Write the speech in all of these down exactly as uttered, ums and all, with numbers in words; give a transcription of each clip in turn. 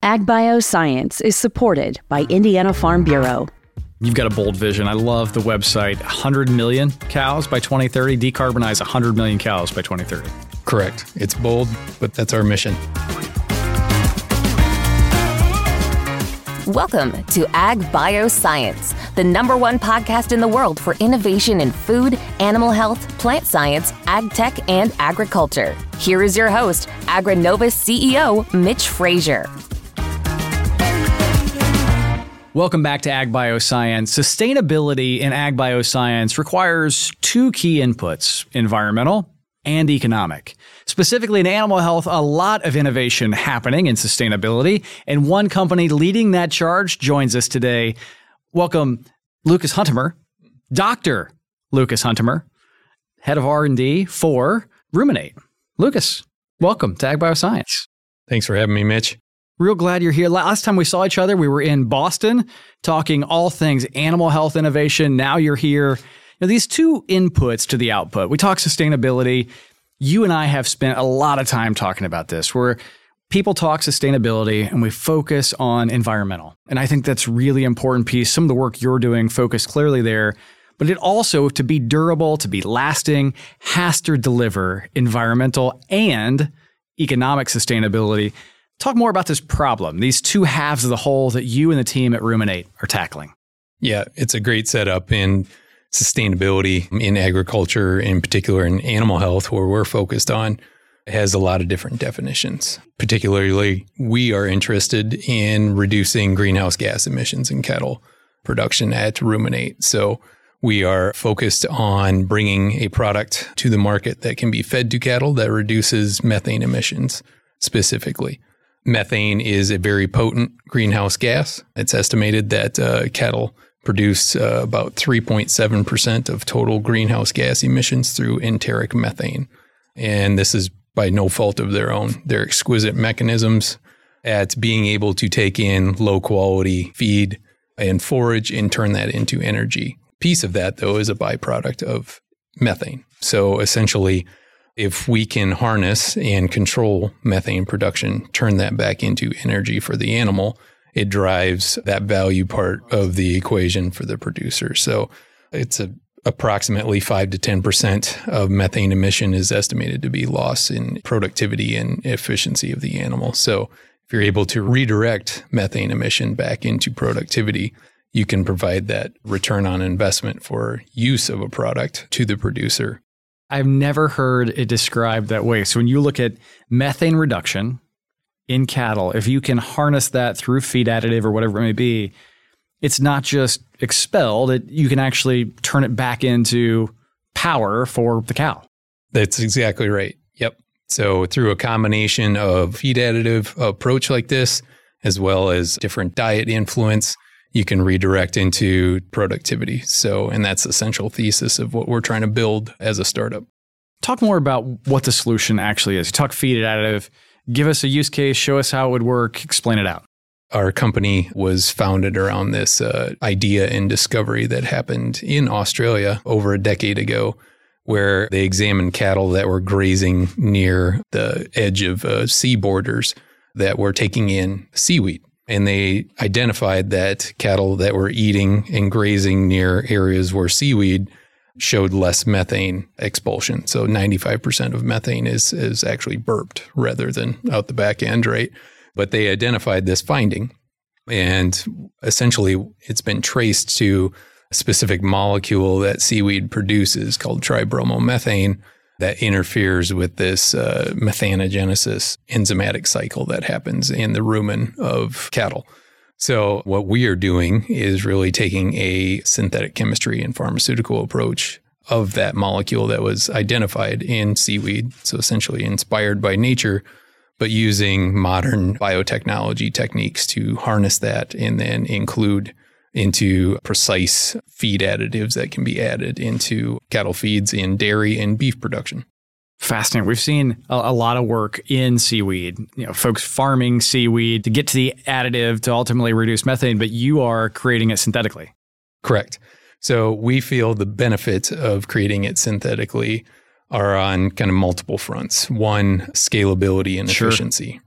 AgBioscience is supported by Indiana Farm Bureau. You've got a bold vision. I love the website. one hundred million cows by twenty thirty, decarbonize one hundred million cows by twenty thirty. Correct. It's bold, but that's our mission. Welcome to Ag Bioscience, the number one podcast in the world for innovation in food, animal health, plant science, ag tech, and agriculture. Here is your host, AgriNovus C E O, Mitch Frazier. Welcome back to Ag Bioscience. Sustainability in Ag Bioscience requires two key inputs, environmental and economic. Specifically in animal health, a lot of innovation happening in sustainability, and one company leading that charge joins us today. Welcome, Lucas Huntemer, Doctor Lucas Huntemer, Head of R and D for Ruminate. Lucas, welcome to Ag Bioscience. Thanks for having me, Mitch. Real glad you're here. Last time we saw each other, we were in Boston talking all things animal health innovation. Now you're here. Now, these two inputs to the output, we talk sustainability. You and I have spent a lot of time talking about this, where people talk sustainability and we focus on environmental. And I think that's really important piece. Some of the work you're doing focus clearly there, but it also, to be durable, to be lasting, has to deliver environmental and economic sustainability. Talk more about this problem, these two halves of the whole that you and the team at Ruminate are tackling. Yeah, it's a great setup in sustainability in agriculture, in particular in animal health, where we're focused on. It has a lot of different definitions. Particularly, we are interested in reducing greenhouse gas emissions in cattle production at Ruminate. So we are focused on bringing a product to the market that can be fed to cattle that reduces methane emissions specifically. Methane is a very potent greenhouse gas. It's estimated that uh, cattle produce uh, about three point seven percent of total greenhouse gas emissions through enteric methane. And this is by no fault of their own. They're exquisite mechanisms at being able to take in low quality feed and forage and turn that into energy. Piece of that, though, is a byproduct of methane. So essentially, if we can harness and control methane production, turn that back into energy for the animal, it drives that value part of the equation for the producer. So it's a, approximately five to ten percent of methane emission is estimated to be lost in productivity and efficiency of the animal. So if you're able to redirect methane emission back into productivity, you can provide that return on investment for use of a product to the producer. I've never heard it described that way. So when you look at methane reduction in cattle, if you can harness that through feed additive or whatever it may be, it's not just expelled, it, you can actually turn it back into power for the cow. That's exactly right. Yep. So through a combination of feed additive approach like this, as well as different diet influence, you can redirect into productivity. So, and that's the essential thesis of what we're trying to build as a startup. Talk more about what the solution actually is. You talk feed additive. Give us a use case, show us how it would work, explain it out. Our company was founded around this uh, idea and discovery that happened in Australia over a decade ago, where they examined cattle that were grazing near the edge of uh, sea borders that were taking in seaweed. And they identified that cattle that were eating and grazing near areas where seaweed showed less methane expulsion. So ninety-five percent of methane is is actually burped rather than out the back end, right? But they identified this finding. And essentially, it's been traced to a specific molecule that seaweed produces called tribromomethane that interferes with this uh, methanogenesis enzymatic cycle that happens in the rumen of cattle. So what we are doing is really taking a synthetic chemistry and pharmaceutical approach of that molecule that was identified in seaweed, so essentially inspired by nature, but using modern biotechnology techniques to harness that and then include into precise feed additives that can be added into cattle feeds in dairy and beef production. Fascinating. We've seen a, a lot of work in seaweed, you know, folks farming seaweed to get to the additive to ultimately reduce methane, but you are creating it synthetically. Correct. So we feel the benefits of creating it synthetically are on kind of multiple fronts. One, scalability and Sure. efficiency, right?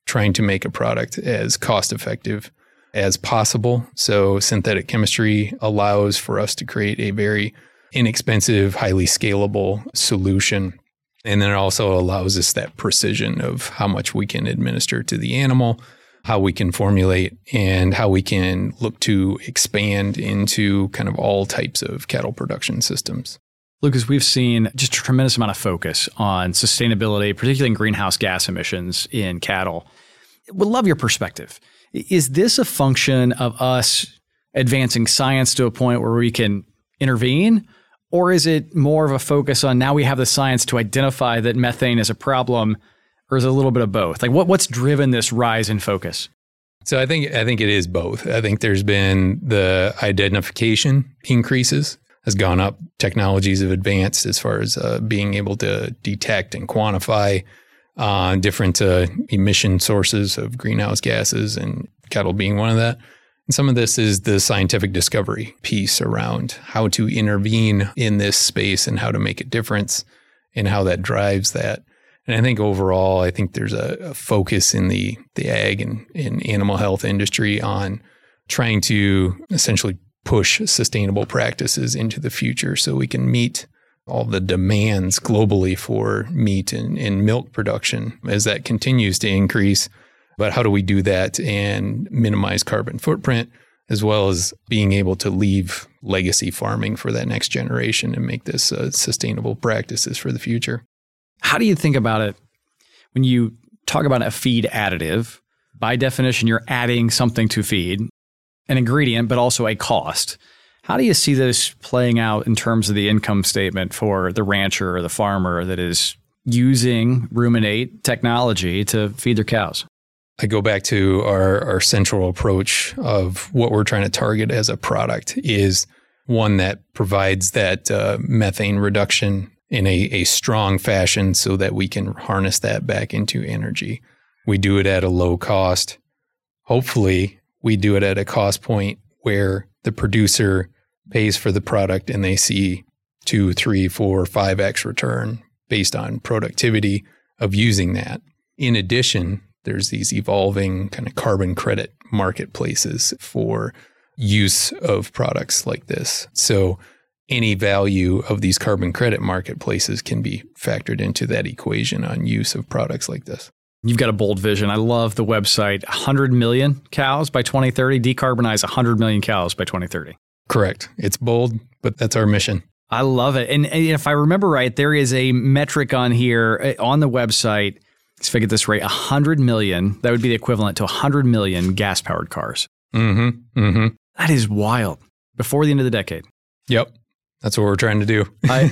trying to make a product as cost effective as possible. So synthetic chemistry allows for us to create a very inexpensive, highly scalable solution. And then it also allows us that precision of how much we can administer to the animal, how we can formulate, and how we can look to expand into kind of all types of cattle production systems. Lucas, we've seen just a tremendous amount of focus on sustainability, particularly in greenhouse gas emissions in cattle. Would love your perspective. Is this a function of us advancing science to a point where we can intervene? Or is it more of a focus on now we have the science to identify that methane is a problem? Or is it a little bit of both? Like what, what's driven this rise in focus? So I think I think it is both. I think there's been the identification increases has gone up. Technologies have advanced as far as uh, being able to detect and quantify uh, different uh, emission sources of greenhouse gases, and cattle being one of that. And some of this is the scientific discovery piece around how to intervene in this space and how to make a difference and how that drives that. And I think overall, I think there's a, a focus in the the ag and in animal health industry on trying to essentially push sustainable practices into the future so we can meet all the demands globally for meat and, and milk production as that continues to increase. But how do we do that and minimize carbon footprint, as well as being able to leave legacy farming for that next generation and make this uh, sustainable practices for the future? How do you think about it when you talk about a feed additive? By definition, you're adding something to feed, an ingredient, but also a cost. How do you see this playing out in terms of the income statement for the rancher or the farmer that is using ruminate technology to feed their cows? I go back to our, our central approach of what we're trying to target as a product is one that provides that uh, methane reduction in a, a strong fashion so that we can harness that back into energy. We do it at a low cost. Hopefully, we do it at a cost point where the producer pays for the product and they see two, three, four, five X return based on productivity of using that. In addition, there's these evolving kind of carbon credit marketplaces for use of products like this. So any value of these carbon credit marketplaces can be factored into that equation on use of products like this. You've got a bold vision. I love the website. one hundred million cows by twenty thirty, decarbonize one hundred million cows by twenty thirty. Correct. It's bold, but that's our mission. I love it. And, and if I remember right, there is a metric on here on the website. Let's figure this right. one hundred million, that would be the equivalent to one hundred million gas-powered cars. Mm-hmm. Mm-hmm. That is wild. Before the end of the decade. Yep. That's what we're trying to do. I,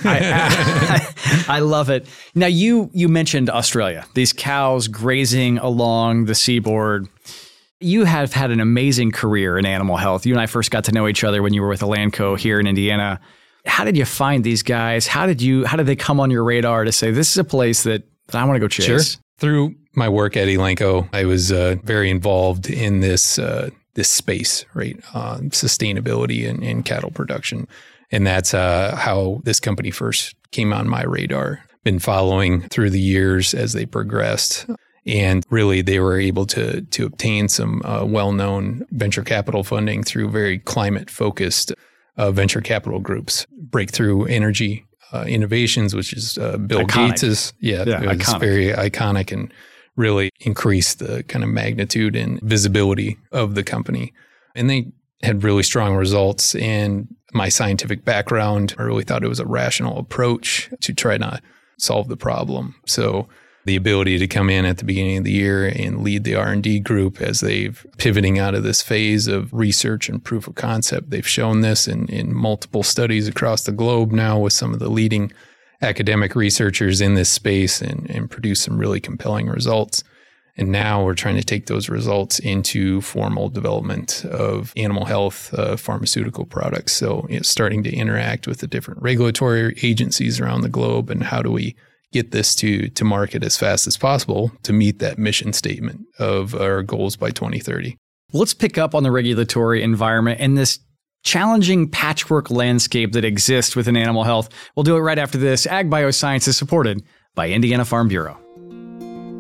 I, I, I love it. Now, you you mentioned Australia, these cows grazing along the seaboard. You have had an amazing career in animal health. You and I first got to know each other when you were with Elanco here in Indiana. How did you find these guys? How did you? How did they come on your radar to say, this is a place that, that I want to go chase? Sure. Through my work at Elanco, I was uh, very involved in this uh, this space, right? Uh, sustainability and, and cattle production. And that's uh, how this company first came on my radar. Been following through the years as they progressed. And really, they were able to to obtain some uh, well-known venture capital funding through very climate-focused uh, venture capital groups. Breakthrough Energy uh, Innovations, which is uh, Bill Iconic. Gates's. Yeah, yeah it was iconic. very iconic and really increased the kind of magnitude and visibility of the company. And they had really strong results. And my scientific background, I really thought it was a rational approach to try to solve the problem. So the ability to come in at the beginning of the year and lead the R and D group as they've pivoting out of this phase of research and proof of concept. They've shown this in, in multiple studies across the globe now with some of the leading academic researchers in this space and, and produce some really compelling results. And now we're trying to take those results into formal development of animal health uh, pharmaceutical products. So you know, starting to interact with the different regulatory agencies around the globe, and how do we get this to, to market as fast as possible to meet that mission statement of our goals by twenty thirty. Let's pick up on the regulatory environment and this challenging patchwork landscape that exists within animal health. We'll do it right after this. Ag Bioscience is supported by Indiana Farm Bureau.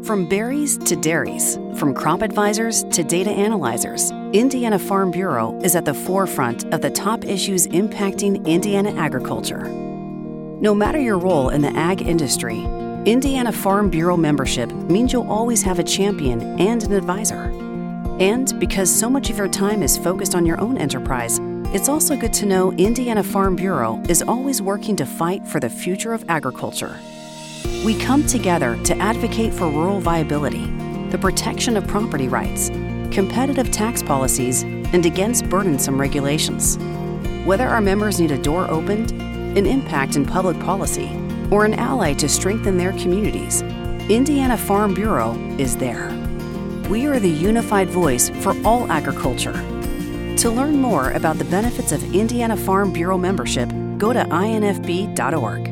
From berries to dairies, from crop advisors to data analyzers, Indiana Farm Bureau is at the forefront of the top issues impacting Indiana agriculture. No matter your role in the ag industry, Indiana Farm Bureau membership means you'll always have a champion and an advisor. And because so much of your time is focused on your own enterprise, it's also good to know Indiana Farm Bureau is always working to fight for the future of agriculture. We come together to advocate for rural viability, the protection of property rights, competitive tax policies, and against burdensome regulations. Whether our members need a door opened, an impact in public policy, or an ally to strengthen their communities, Indiana Farm Bureau is there. We are the unified voice for all agriculture. To learn more about the benefits of Indiana Farm Bureau membership, go to I N F B dot org.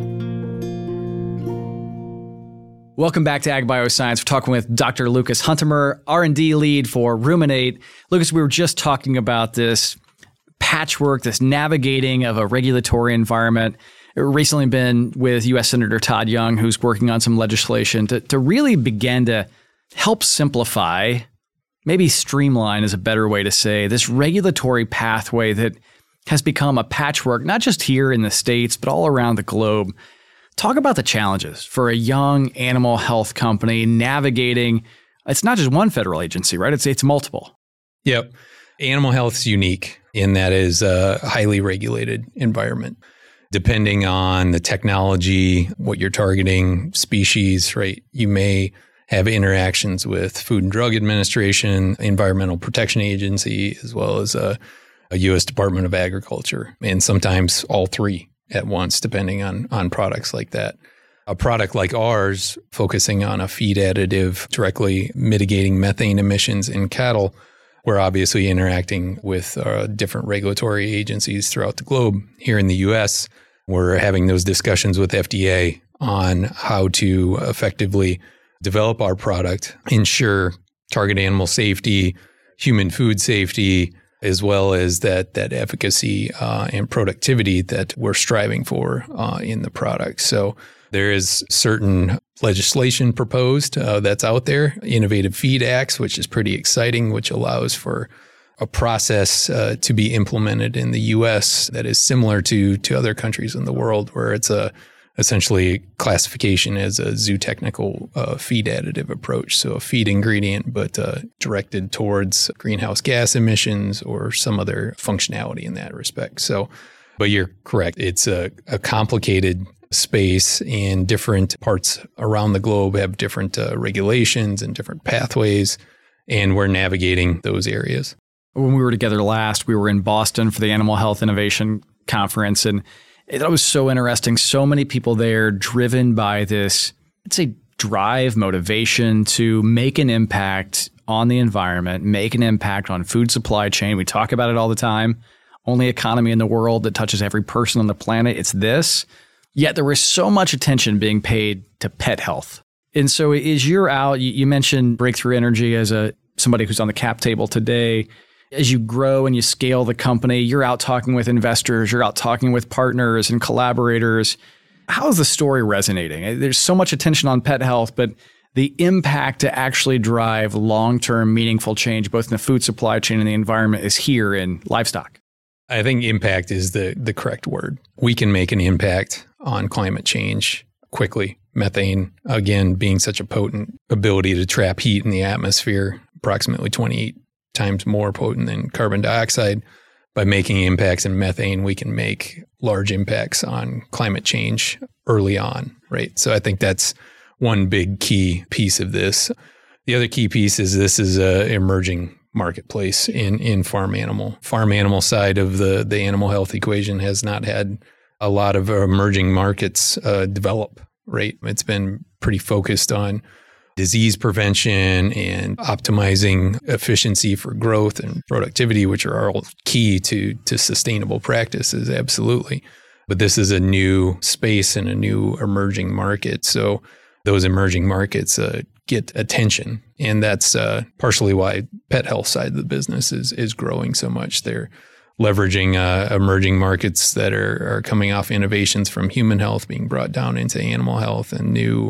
Welcome back to Ag Bioscience. We're talking with Doctor Lucas Huntemer, R and D lead for Ruminate. Lucas, we were just talking about this patchwork, this navigating of a regulatory environment. We've recently been with U S Senator Todd Young, who's working on some legislation to, to really begin to help simplify, maybe streamline is a better way to say, this regulatory pathway that has become a patchwork, not just here in the States, but all around the globe. Talk about the challenges for a young animal health company navigating. It's not just one federal agency, right? It's it's multiple. Yep. Animal health is unique in that it is a highly regulated environment. Depending on the technology, what you're targeting, species, right? You may have interactions with Food and Drug Administration, Environmental Protection Agency, as well as a, a U S Department of Agriculture, and sometimes all three at once, depending on, on products like that. A product like ours, focusing on a feed additive, directly mitigating methane emissions in cattle, we're obviously interacting with uh, different regulatory agencies throughout the globe. Here in the U S, we're having those discussions with F D A on how to effectively develop our product, ensure target animal safety, human food safety, as well as that that efficacy uh, and productivity that we're striving for uh, in the product. So there is certain legislation proposed uh, that's out there, Innovative Feed Acts, which is pretty exciting, which allows for a process uh, to be implemented in the U S that is similar to to other countries in the world, where it's a essentially classification as a zootechnical uh, feed additive approach. So a feed ingredient, but uh, directed towards greenhouse gas emissions or some other functionality in that respect. So, but you're correct. It's a, a complicated space, and different parts around the globe have different uh, regulations and different pathways, and we're navigating those areas. When we were together last, we were in Boston for the Animal Health Innovation Conference, and it was so interesting. So many people there driven by this, I'd say, drive, motivation to make an impact on the environment, make an impact on food supply chain. We talk about it all the time. Only economy in the world that touches every person on the planet. It's this. Yet there was so much attention being paid to pet health. And so as you're out, you, you mentioned Breakthrough Energy as a somebody who's on the cap table today. As you grow and you scale the company, you're out talking with investors, you're out talking with partners and collaborators. How is the story resonating? There's so much attention on pet health, but the impact to actually drive long-term meaningful change, both in the food supply chain and the environment, is here in livestock. I think impact is the, the correct word. We can make an impact on climate change quickly. Methane, again, being such a potent ability to trap heat in the atmosphere, approximately twenty-eight times more potent than carbon dioxide. By making impacts in methane, we can make large impacts on climate change early on, right? So I think that's one big key piece of this. The other key piece is this is an emerging marketplace in, in farm animal. Farm animal side of the, the animal health equation has not had a lot of emerging markets uh, develop, right? It's been pretty focused on disease prevention and optimizing efficiency for growth and productivity, which are all key to, to sustainable practices, absolutely. But this is a new space and a new emerging market. So those emerging markets uh, get attention. And that's uh, partially why pet health side of the business is is growing so much. They're leveraging uh, emerging markets that are, are coming off innovations from human health being brought down into animal health, and new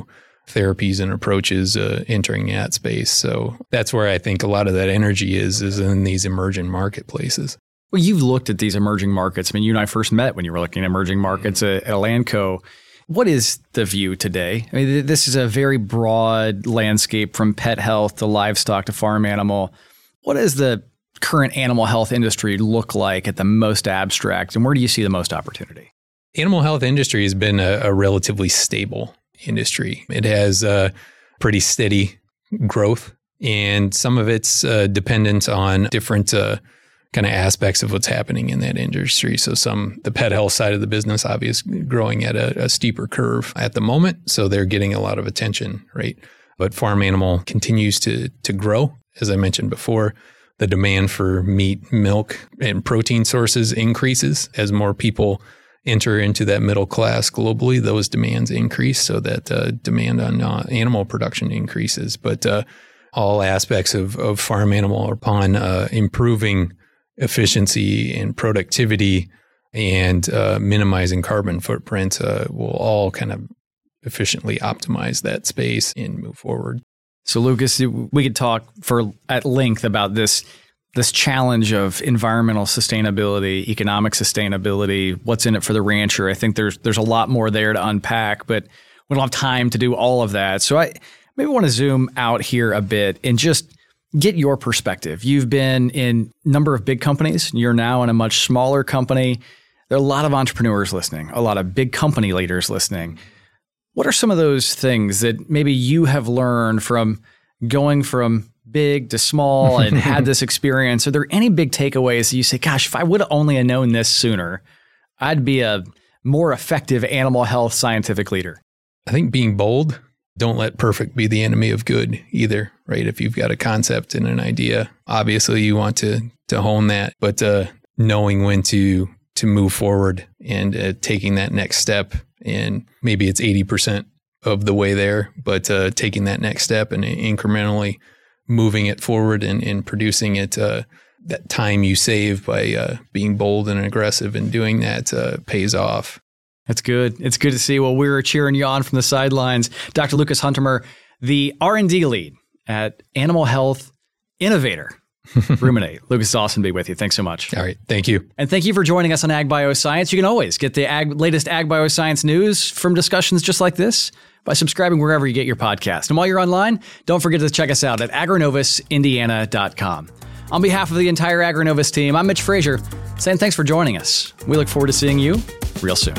therapies and approaches uh, entering that space. So that's where I think a lot of that energy is, is in these emerging marketplaces. Well, you've looked at these emerging markets. I mean, you and I first met when you were looking at emerging markets at Elanco. What is the view today? I mean, this is a very broad landscape from pet health to livestock to farm animal. What does the current animal health industry look like at the most abstract, and where do you see the most opportunity? Animal health industry has been a, a relatively stable industry. It has uh, pretty steady growth, and some of it's uh, dependent on different uh, kind of aspects of what's happening in that industry. So some, the pet health side of the business, obviously growing at a, a steeper curve at the moment. So they're getting a lot of attention, right? But farm animal continues to to grow. As I mentioned before, the demand for meat, milk, and protein sources increases as more people enter into that middle class globally. Those demands increase, so that uh, demand on uh, animal production increases. But uh, all aspects of, of farm animal upon uh, improving efficiency and productivity and uh, minimizing carbon footprint uh, will all kind of efficiently optimize that space and move forward. So Lucas, we could talk for at length about this this challenge of environmental sustainability, economic sustainability, what's in it for the rancher. I think there's there's a lot more there to unpack, but we don't have time to do all of that. So I maybe want to zoom out here a bit and just get your perspective. You've been in a number of big companies. You're now in a much smaller company. There are a lot of entrepreneurs listening, a lot of big company leaders listening. What are some of those things that maybe you have learned from going from big to small and had this experience? Are there any big takeaways that you say, gosh, if I would have only have known this sooner, I'd be a more effective animal health scientific leader? I think being bold. Don't let perfect be the enemy of good either, right? If you've got a concept and an idea, obviously you want to to hone that, but uh, knowing when to to move forward and uh, taking that next step, and maybe it's eighty percent of the way there, but uh, taking that next step and incrementally moving it forward and, and producing it, uh, that time you save by uh, being bold and aggressive and doing that uh, pays off. That's good. It's good to see. Well, we're cheering you on from the sidelines. Doctor Lucas Huntermer, the R and D lead at Animal Health Innovator, Ruminate. Lucas, it's awesome to be with you. Thanks so much. All right. Thank you. And thank you for joining us on Ag Bioscience. You can always get the ag, latest Ag Bioscience news from discussions just like this by subscribing wherever you get your podcast. And while you're online, don't forget to check us out at agronovus indiana dot com. On behalf of the entire Agronovus team, I'm Mitch Frazier, saying thanks for joining us. We look forward to seeing you real soon.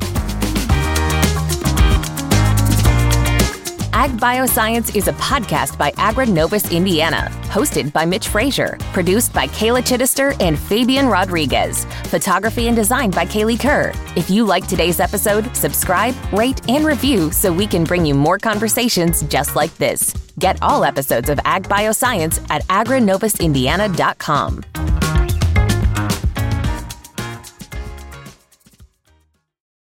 Ag Bioscience is a podcast by Agronovus Indiana, hosted by Mitch Frazier, produced by Kayla Chittister and Fabian Rodriguez, photography and design by Kaylee Kerr. If you like today's episode, subscribe, rate, and review so we can bring you more conversations just like this. Get all episodes of Ag Bioscience at agronovus indiana dot com.